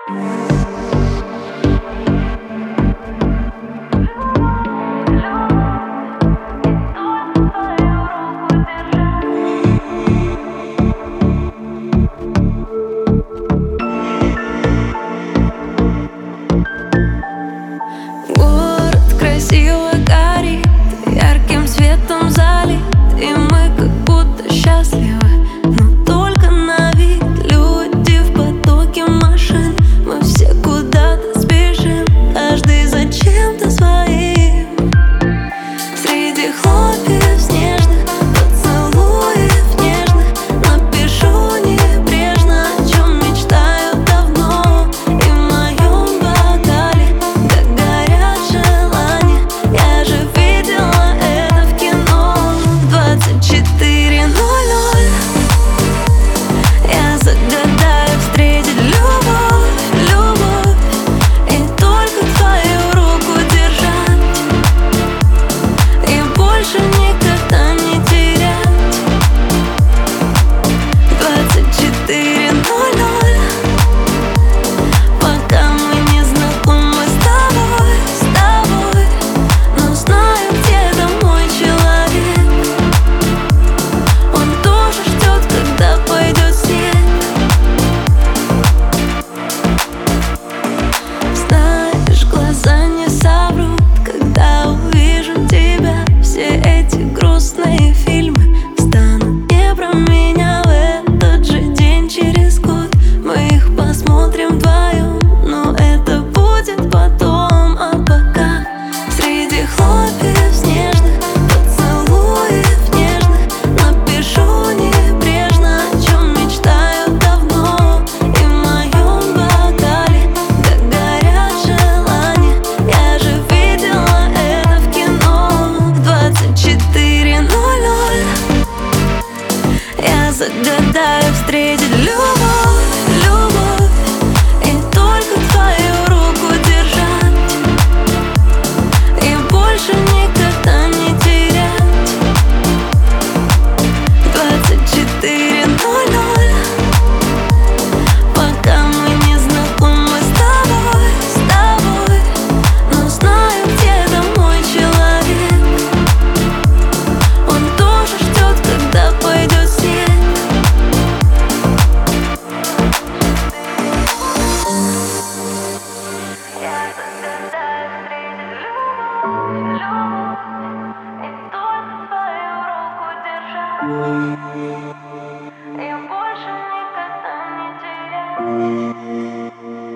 Город красиво горит, ярким светом залит, и мы как будто счастливы, но только на вид. Люди в потоке машин, мы все куда-то спешим, каждый за чем-то своим. Среди хлопьев снежных, поцелуев нежных, напишу небрежно, о чем мечтаю давно. И в моем бокале, как горят желания, я же видела это в кино. 24:00 я загадаю встретить любовь, любовь, и только твою руку держать, и больше никогда не терять. 24:00 пока мы не знакомы с тобой, но знаю, где-то мой человек. Он тоже ждет, когда пойдет снег. Знаешь, глаза не соврут, когда увижу тебя. Все эти грустные фильмы станут не про меня. В этот же день через год мы их посмотрим вдвоем, но это будет потом. А пока среди хлопьев снежных, поцелуев нежных, напишу небрежно, о чем мечтаю давно. И в моем бокале, как горят желания, я же видела это в кино. 24:00 я загадаю встретить любовь, любовь, и только твою руку держать, и больше никогда не терять. 24:00 пока мы не знакомы с тобой, но знаю, где-то мой человек. Он тоже ждет, когда пойдет снег. Я загадаю встретить любовь, любовь, и только твою руку держать, и больше никогда не терять.